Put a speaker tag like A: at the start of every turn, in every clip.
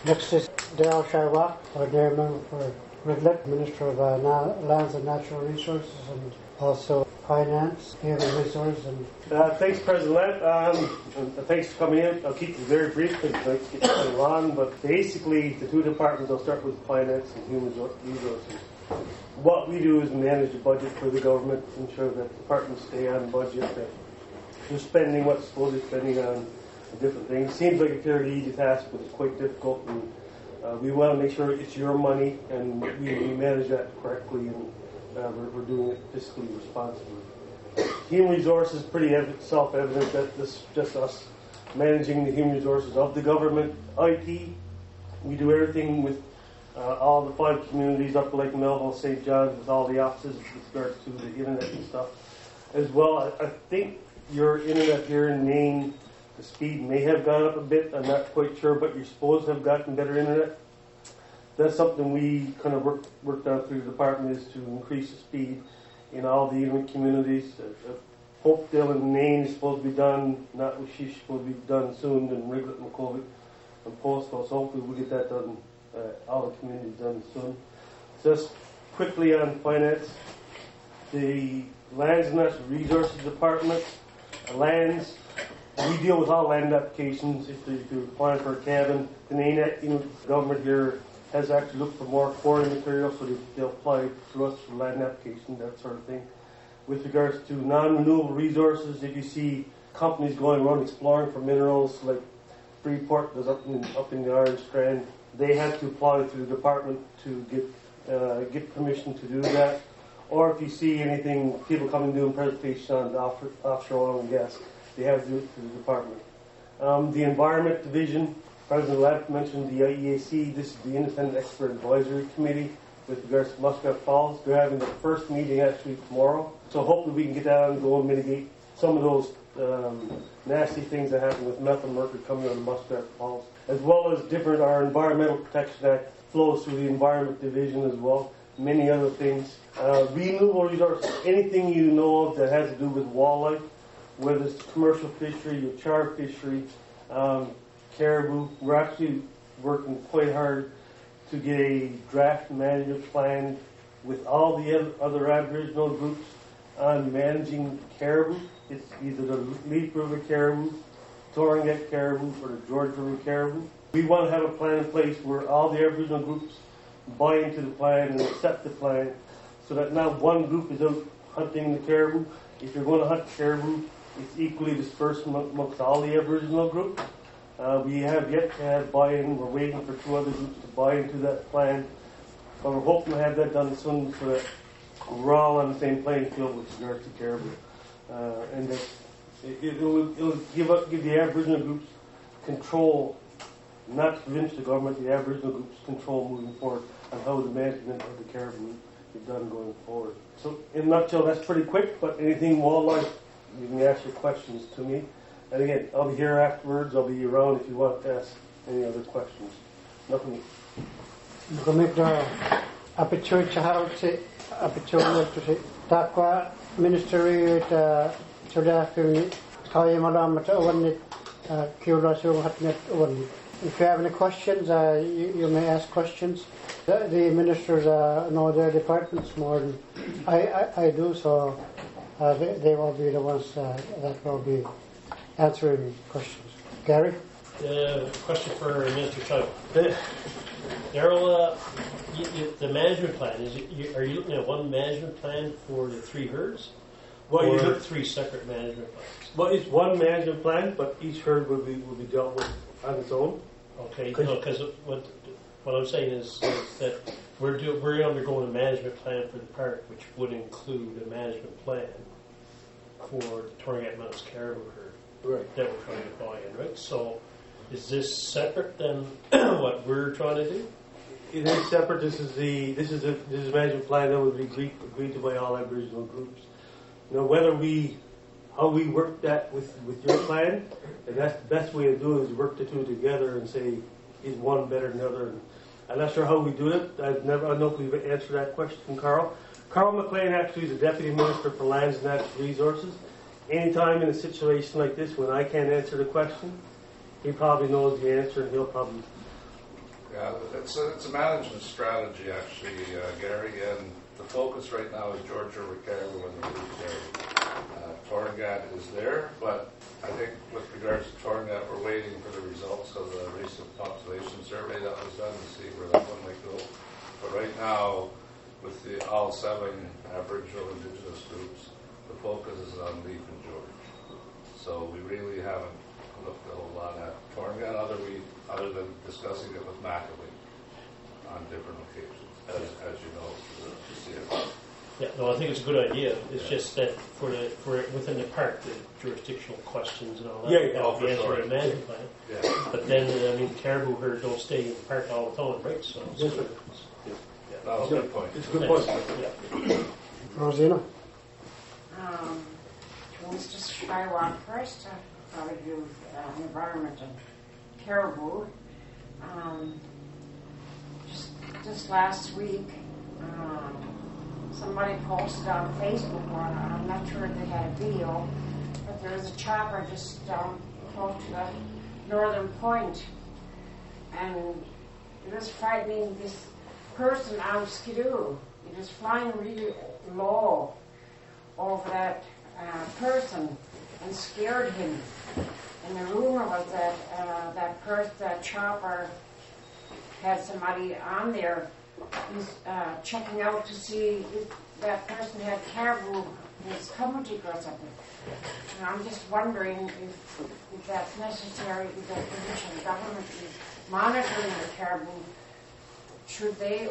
A: Next is Dale Sharwat, Ordinary Member for Riglet, Minister of Lands and Natural Resources, and also Finance, Human Resources.
B: Thanks, President. Thanks for coming in. I'll keep it very brief because I'd like to get it on. But basically, the two departments, I'll start with Finance and Human Resources. What we do is manage the budget for the government, ensure that departments stay on budget, that they're spending what's supposed to be spending on different things. Seems like a fairly easy task, but it's quite difficult. And we want to make sure it's your money and we manage that correctly, and we're doing it fiscally responsibly. Human resources, pretty self-evident that this is just us managing the human resources of the government. IT, we do everything with all the 5 communities up like Melville, St. John's, with all the offices with regards to the internet and stuff. As well, I think your internet here in Maine, the speed may have gone up a bit. I'm not quite sure, but you're supposed to have gotten better internet. That's something we kind of worked on through the department, is to increase the speed in all the Inuit communities. Hopedale and Nain is supposed to be done, not Wishish, supposed to be done soon, and Riglet, McCovic, and Postal. So hopefully we'll get that done, all the communities done soon. Just quickly on finance, the Lands and Natural Resources Department, lands, we deal with all land applications. If you're applying for a cabin, the Nain government here has actually looked for more quarry material, so they'll apply to us for land application, that sort of thing. With regards to non-renewable resources, if you see companies going around exploring for minerals, like Freeport does up in the Orange Strand, they have to apply to the department to get permission to do that. Or if you see anything, people coming doing presentation on the offshore oil and gas, they have to do it to the department. The Environment Division, President Lapp mentioned the IEAC. This is the Independent Expert Advisory Committee with regards to Muskrat Falls. They're having their first meeting actually tomorrow. So hopefully we can get that out and go and mitigate some of those nasty things that happen with methyl mercury coming out of Muskrat Falls. As well as our Environmental Protection Act flows through the Environment Division as well. Many other things. Renewable resources, anything you know of that has to do with wildlife, whether it's commercial fishery, your char fishery, caribou. We're actually working quite hard to get a draft management plan with all the other Aboriginal groups on managing caribou. It's either the Leaf River caribou, Torrington caribou, or the George River caribou. We want to have a plan in place where all the Aboriginal groups buy into the plan and accept the plan, so that not one group is out hunting the caribou. If you're going to hunt caribou, it's equally dispersed amongst all the Aboriginal groups. We have yet to have buy-in. We're waiting for 2 other groups to buy into that plan. But we're hoping to have that done soon so that we're all on the same playing field with regards to caribou. And that it'll give the Aboriginal groups control, not to convince the government, the Aboriginal groups control moving forward on how the management of the caribou is done going forward. So in a nutshell, that's pretty quick, but anything wildlife, you can ask your questions to me. And again, I'll be here afterwards. I'll be around if you want to ask any other questions. Nothing.
A: Ministry if you have any questions, you may ask questions. The ministers know their departments more than I do, so they will be the ones that will be answering questions. Gary?
C: Question for Minister Chung. Daryl, the management plan, are you looking at one management plan for the 3 herds?
B: Well,
C: or 3 separate management plans?
B: Well, it's one management plan, but each herd will be dealt with on its own.
C: Okay, because what I'm saying is that we're undergoing a management plan for the park, which would include a management plan for the Torrington Mountains caribou herd,
B: right,
C: that we're trying to buy in, right? So is this separate than what we're trying to do?
B: It is separate. This is a management plan that would be agreed to by all Aboriginal groups. Now, how we work that with your plan, and that's the best way to do it, is work the 2 together and say, is one better than the other? And I'm not sure how we do it. I don't know if we've answered that question, Carl. Carl McLean actually is the Deputy Minister for Lands and Natural Resources. Anytime in a situation like this when I can't answer the question, he probably knows the answer, and he'll probably
D: Yeah, it's a management strategy actually, Gary, and the focus right now is Georgia Ricardo and the Blue Cherry. Torngat is there, but I think with regards to Torngat, we're waiting for the results of the recent population survey that was done to see where that one might go. But right now, with all 7 Aboriginal Indigenous groups, the focus is on Leaf and George. So we really haven't looked a whole lot at Torngat other than discussing it with Mackabee on different occasions, as you know, to see it.
C: Yeah, no, I think it's a good idea. It's just that for within the park, the jurisdictional questions and all that,
B: Yeah,
C: have to be answered
D: sure.
C: in a management plan.
D: Yeah.
C: But then, I mean, caribou herds don't stay in the park all the time, right? So,
B: Yes, sir.
D: That was a good point.
B: It's a good point.
C: Yeah.
A: Rosina?
E: To Mr. Skywalk first, probably do environment and caribou. Just last week, somebody posted on Facebook one, I'm not sure if they had a video, but there was a chopper just down close to the northern point, and it was frightening this person on Skidoo. It was flying really low over that person and scared him. And the rumor was that that chopper had somebody on there who's checking out to see if that person had caribou in his community or something. And I'm just wondering if that's necessary, if the provincial government is monitoring the caribou. Should they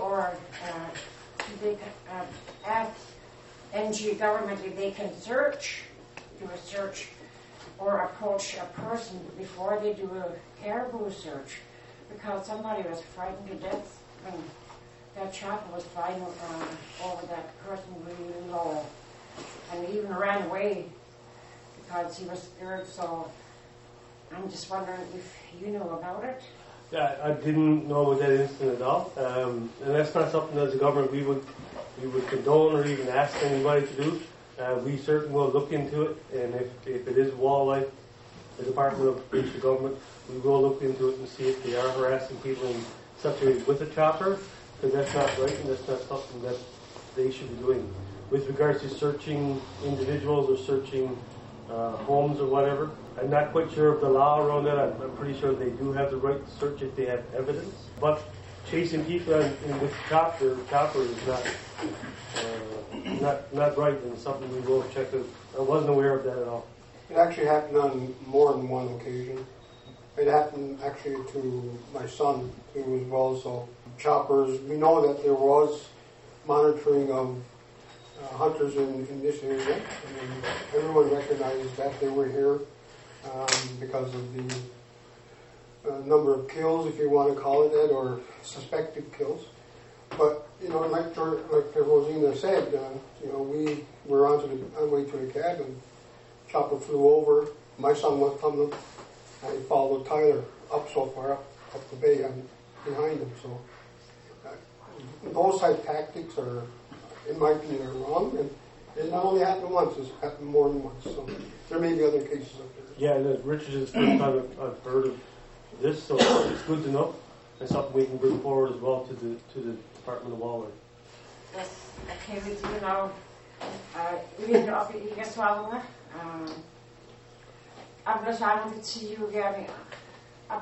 E: ask NG government if they can do a search or approach a person before they do a caribou search? Because somebody was frightened to death when that chopper was flying over that person really low. And he even ran away because he was scared. So I'm just wondering if you know about it.
B: Yeah, I didn't know about that incident at all, and that's not something as a government we would condone or even ask anybody to do. We certainly will look into it, and if it is wildlife, the Department of Provincial Government, we will look into it and see if they are harassing people in such a way with a chopper, because that's not right and that's not something that they should be doing. With regards to searching individuals or searching homes or whatever, I'm not quite sure of the law around that. I'm pretty sure they do have the right to search if they have evidence. But chasing people with chopper is not right, and something we will check out. I wasn't aware of that at all.
F: It actually happened on more than one occasion. It happened actually to my son too as well. So choppers, we know that there was monitoring of hunters in this area. And everyone recognized that they were here because of the number of kills, if you want to call it that, or suspected kills. But like Rosina said, we were on the way to the cabin. Chopper flew over. My son was coming, and he followed Tyler up so far up the bay and behind him. So those type tactics are, in my opinion, are wrong. And it not only happened once; it's happened more than once. So there may be other cases up there.
B: Yeah, and Richard is the first time I've heard of this, so it's good to know, and something we can bring forward as well to the Department of Wildlife.
E: Yes, okay, we do know. Even up in Igaswalunga, I'm to you again. I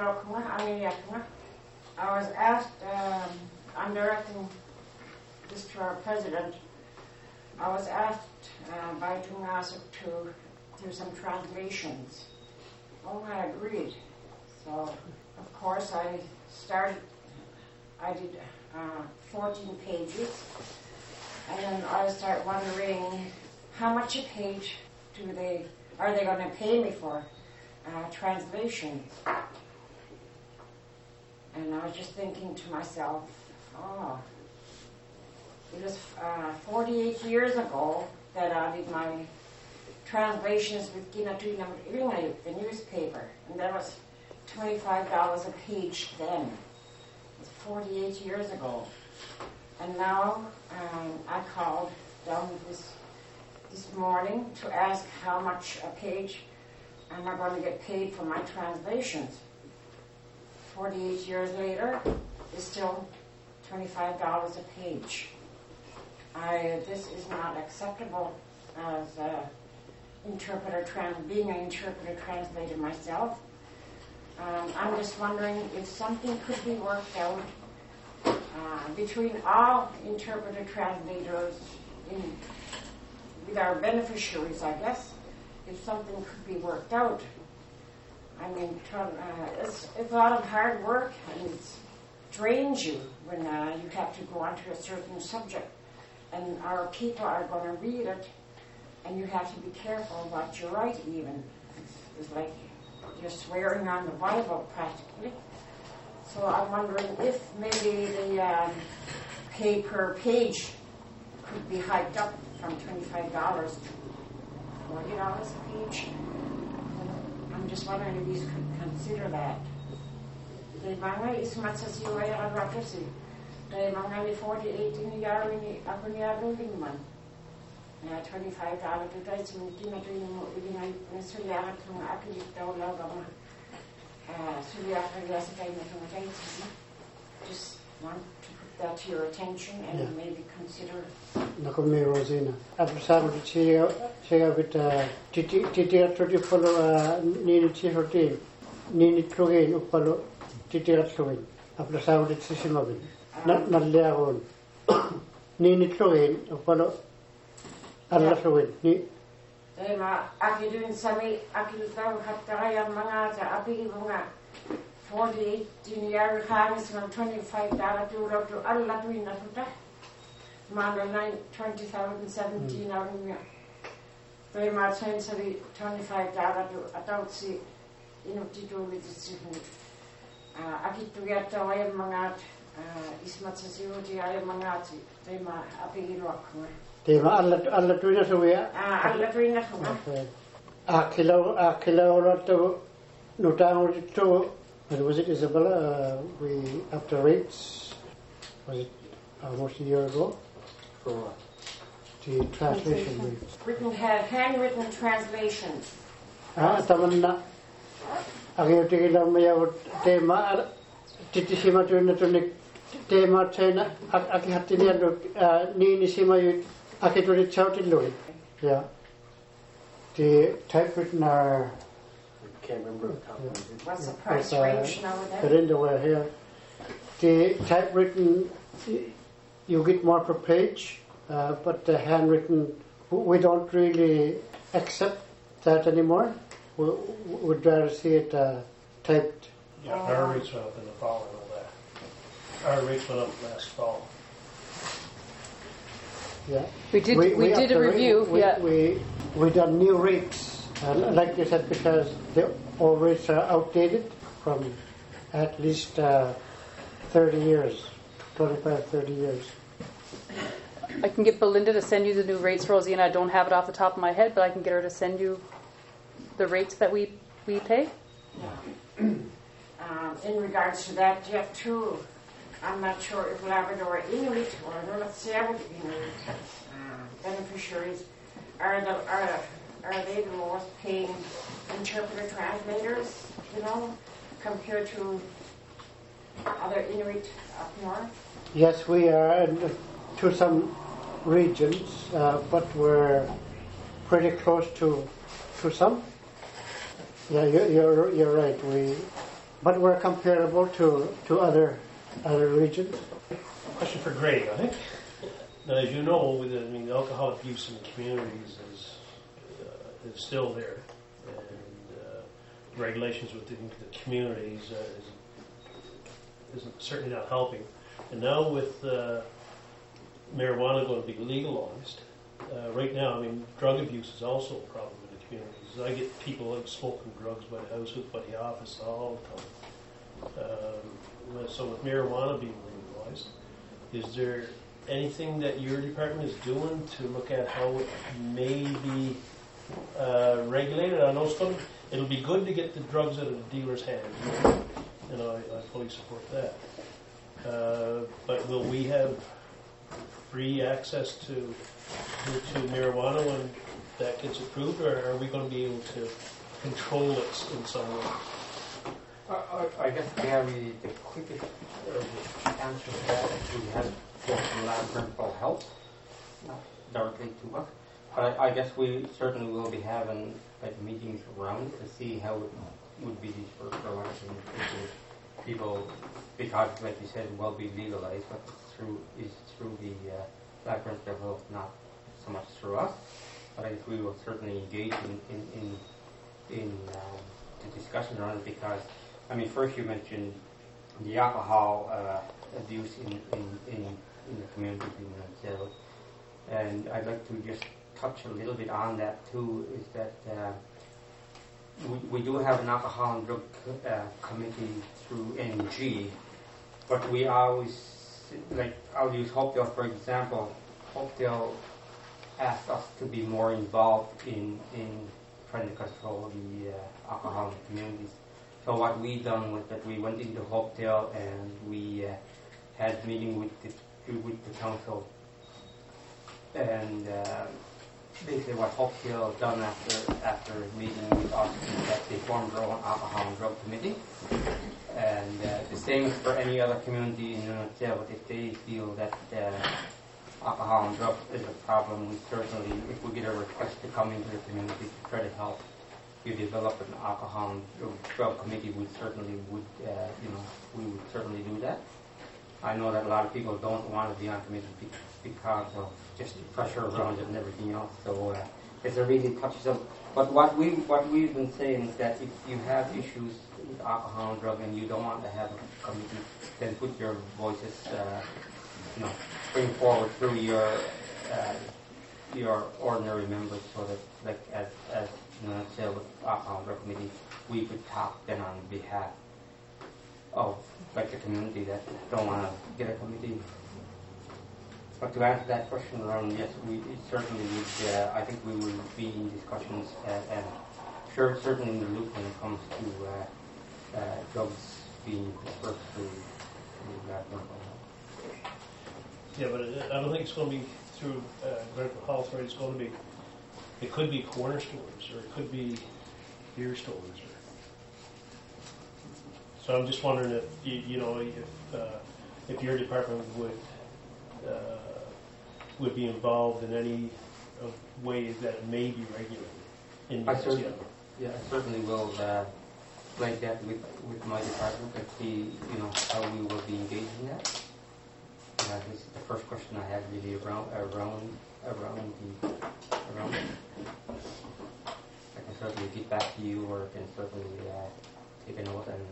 E: was asked, I'm directing this to our president. I was asked by Tungasuk to do some translations. Oh, I agreed. So, of course, I did 14 pages. And then I start wondering how much a page are they going to pay me for translations? And I was just thinking to myself, it was 48 years ago that I did my translations with Kinatuina Iringa, the newspaper, and that was $25 a page then. It was 48 years ago. And now I called down this morning to ask how much a page am I going to get paid for my translations. 48 years later, is still $25 a page. This is not acceptable as being an interpreter translator myself. I'm just wondering if something could be worked out between all interpreter translators with our beneficiaries, I guess, if something could be worked out. I mean, it's a lot of hard work, and it drains you when you have to go onto a certain subject, and our people are going to read it, and you have to be careful what you write even. It's like you're swearing on the Bible, practically. So I'm wondering if maybe the pay per page could be hiked up from $25 to $40 a page. I'm just wondering if you could consider that. The mga ismatsasiwa ang rakrasi. The mga ni 48 ni yaro ni ako ni aruling man. Na $25 to guys minti na to yung ibinay na sulyahan ng akilit daw lang ang sulyahan niya sa kayo ng guys. Just want to put that to your attention and maybe consider.
A: Nako me Rosina. After some siya with titi at to follow nini chihotin nini plugin upalo titi at plugin. After some it sisimabin. Nalyagon. Nini plugin upalo alla plugin. Ni
E: aki dun sami aki tahu hatta yang mga sa api bunga 48 year hamis ng $25 to alla tuin na tuta. Manda 2017 out of me. They might send $25 to adult see tito with the civil. Aki to get away mga ismat sa siwati ay mga they ma api rock.
A: Tema alla tuina suya.
E: Alla tuin na tuta.
A: Akila ora to nutang to. But was it Isabella? We after rates was it almost a year ago? For what? The translation rates.
E: Handwritten translations.
A: Tamanna. Ang tingin lang maya tema titisima to na to tema China aki hatinian ni sima yu aki to choutin lo. Yeah. The typewritten are. Can't remember.
E: What's the price range now with that?
A: Underwear here. The typewritten, you get more per page, but the handwritten, we don't really accept that anymore. We'd rather see it typed.
C: Yeah, our rates went up in the fall and all that. Our rates went up last fall.
A: Yeah.
G: We did a review.
A: We done new rates. Like you said, because the old rates are outdated from at least 30 years, 25, 30 years.
G: I can get Belinda to send you the new rates, Rosie, and I don't have it off the top of my head, but I can get her to send you the rates that we pay.
E: In regards to that, Jeff, too, I'm not sure if Labrador Inuit or North Sierra Inuit beneficiaries are they the lowest paying interpreter translators, compared to other Inuit up north?
A: Yes, we are to some regions, but we're pretty close to some. Yeah, you're right. But we're comparable to other regions.
C: Question for Greg, I think. Now, as you know, the alcohol abuse in the communities is still there, and regulations within the communities is certainly not helping. And now with marijuana going to be legalized, right now, drug abuse is also a problem in the communities. I get people smoking drugs by the house, by the office all the time. So with marijuana being legalized, is there anything that your department is doing to look at how it may be regulated? I know it'll be good to get the drugs out of the dealer's hands, and I fully support that. But will we have free access to marijuana when that gets approved, or are we going to be able to control it in some way?
H: I guess, Gary, the quickest answer to that is we had from lab parental health, not directly to us. But I guess we certainly will be having like meetings around to see how it would be for election people, because like you said, it will be legalized, but it's through the lab parental health, not so much through us. But I guess we will certainly engage in the discussion around it, because I mean, first you mentioned the alcohol abuse in the community, and I'd like to just touch a little bit on that too. Is that we do have an alcohol and drug committee through NG, but we always, like, I'll use Hopedale for example. Hopedale asked us to be more involved in trying to control the alcohol in the communities. So what we done was that we went into Hopedale and we had meeting with the council, and basically what Hopedale done after meeting with us is that they formed their own alcohol and drug committee, and the same is for any other community in Nunavut. But if they feel that alcohol and drugs is a problem, we certainly, if we get a request to come into the community to try to help you develop an alcohol and drug committee, we certainly would, we would certainly do that. I know that a lot of people don't want to be on committee because of just the pressure around it and everything else. So it's a really touchy subject. But what we've been saying is that if you have issues with alcohol and drug and you don't want to have a committee, then put your voices, bring forward through your ordinary members, so that, like, as say with alcohol and drug committee, we could talk then on behalf of, like, the community that don't want to get a committee. But to answer that question around, yes, we certainly would. I think we will be in discussions and certainly in the loop when it comes to drugs being dispersed through that.
C: Yeah, but I don't think it's going to be through Grenfell Health, right? It's going to be, it could be corner stores, or it could be beer stores. So I'm just wondering if if your department would be involved in any ways that it may be regulated.
H: I certainly will like that with my department and see how we will be engaging that. This is the first question I had really around it. I can certainly get back to you, or I can certainly take a note and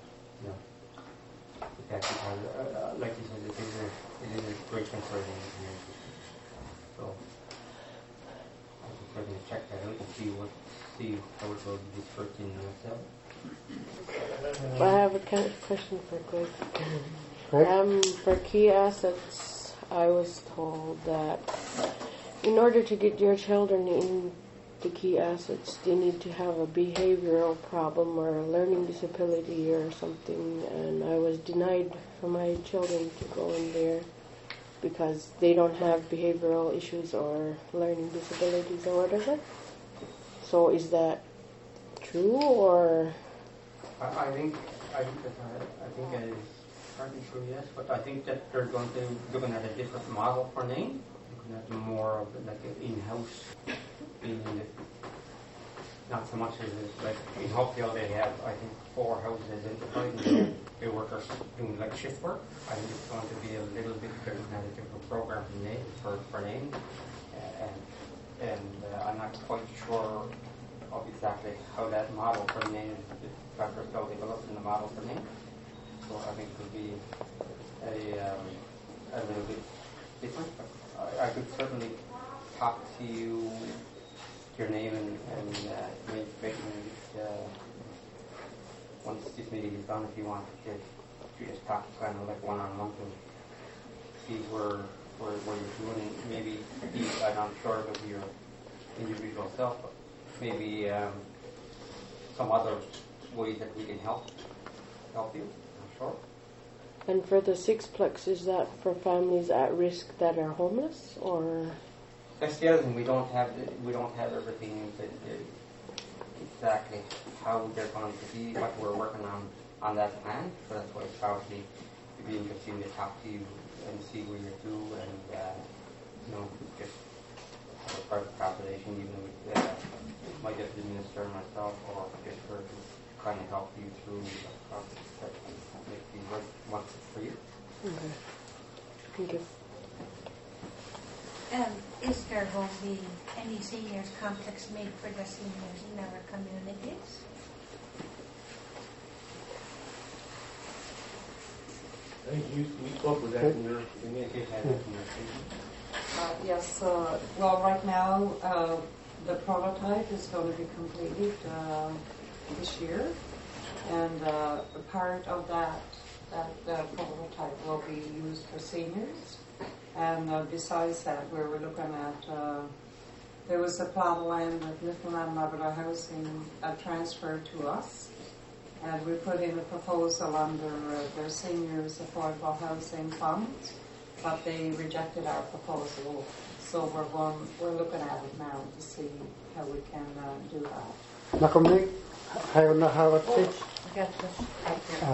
H: get back to you. Like you said, it is a great concern in the community. So I can certainly check that out and see how it will be dispersed in itself.
I: I have a question for Greg. For key assets, I was told that in order to get your children into key assets, they need to have a behavioral problem or a learning disability or something, and I was denied for my children to go in there because they don't have behavioral issues or learning disabilities or whatever. So is that true, or?
H: I think it is partly true, yes, but I think that they're looking at a different model for name, looking at more of like an in-house, not so much as like in Hopedale they have, I think, 4 houses identified and their workers doing like shift work. I think it's going to be a little bit different, a different program for name, and I'm not quite sure of exactly how that model for name is still developed in the model for name. So I think it would be a little bit different. But I could certainly talk to you, your name, and make once this meeting is done, if you want to just talk kind of like one-on-one to see where you're doing. Maybe I'm not sure of your individual self, but maybe some other ways that we can help you. I'm sure.
I: And for the sixplex, is that for families at risk that are homeless, or?
H: That's the other thing. We don't have everything exactly how they're going to be, but we're working on on that plan. So that's why probably it'd be interesting to talk to you and see where you're through and just have a private conversation, even with my deputy minister and myself, or just for to kind of help you through the process that make you want it for you.
I: Okay. Thank you.
J: Is there going to be any seniors complex made for the seniors in our communities?
B: I think you spoke with that in your
K: Yes, well, right now, the prototype is going to be completed this year, and a part of that prototype will be used for seniors. And besides that, we were looking at, there was a plot of land that Newfoundland Labrador Housing transferred to us, and we put in a proposal under their seniors affordable housing funds, but they rejected our proposal. So we're looking at it now to see how we can do that.
A: Nakamnik, how na how it fits?
J: I got this right here.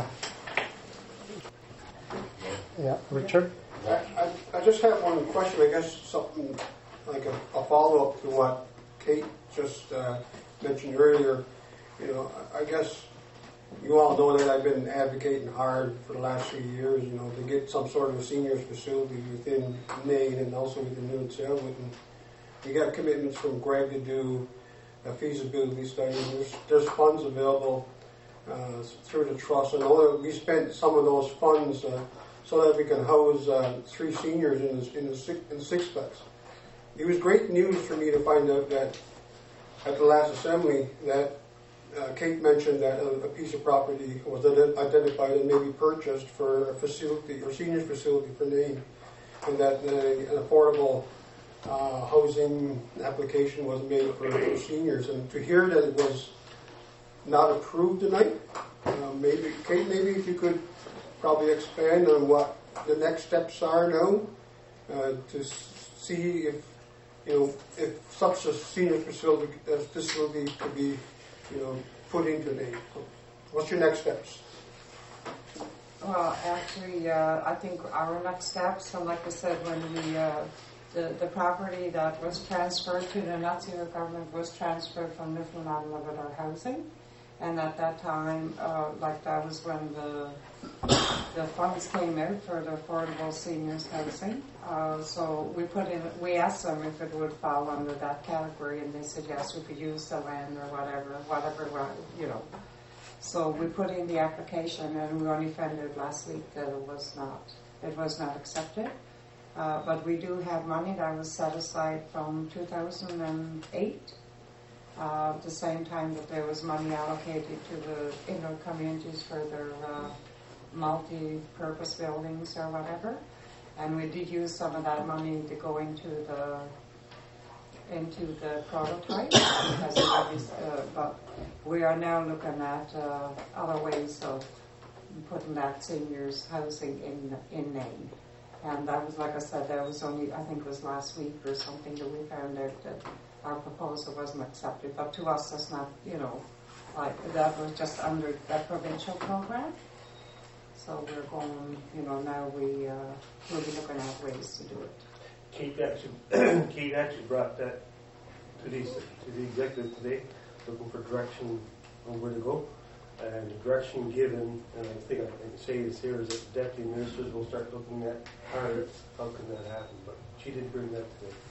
A: Yeah, Richard.
F: I just have one question. I guess something like a follow-up to what Kate just mentioned earlier. I guess you all know that I've been advocating hard for the last few years, to get some sort of a seniors facility within Nain and also within New Selwood. And we got commitments from Greg to do a feasibility study. There's funds available through the trust. I know that we spent some of those funds so that we can house 3 seniors in the sixplex. It was great news for me to find out that at the last assembly that Kate mentioned that a piece of property was identified and maybe purchased for a facility or seniors facility for Nain, and that an affordable housing application was made for seniors. And to hear that it was not approved tonight, maybe Kate, maybe if you could probably expand on what the next steps are now to see if such a senior facility could be put into Nain. What's your next steps?
K: Well, actually, I think our next steps, and like I said, when we the property that was transferred to the Nazi government was transferred from Newfoundland Labrador Housing, and at that time, that was when the funds came out for the affordable seniors housing. So we asked them if it would fall under that category, and they said yes, we could use the land or whatever. So we put in the application, and we only found out last week that it was not accepted. But we do have money that was set aside from 2008. The same time that there was money allocated to the inner communities for their multi-purpose buildings or whatever, and we did use some of that money to go into the prototype but we are now looking at other ways of putting that seniors housing in Nain. And that was, like I said, that was only, I think it was last week or something that we found out that our proposal wasn't accepted. But to us, that's not, that was just under that provincial program. So we're going, now we'll be looking at ways to do it.
B: Kate actually brought that to the executive today, looking for direction on where to go. And the direction given, and I think I can say this here, is that the deputy ministers will start looking at how can that happen. But she did bring that today.